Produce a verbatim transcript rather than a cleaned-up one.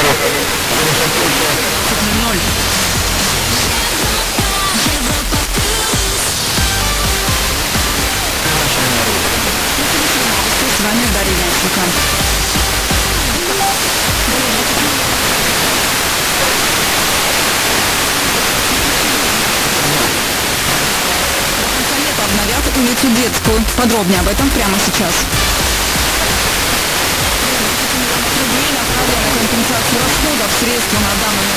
ноль. С вами Дарья Ященко. Обновят улицу Детскую. Подробнее об этом прямо сейчас. Рублей направлено на компенсацию расходов. Средства на данный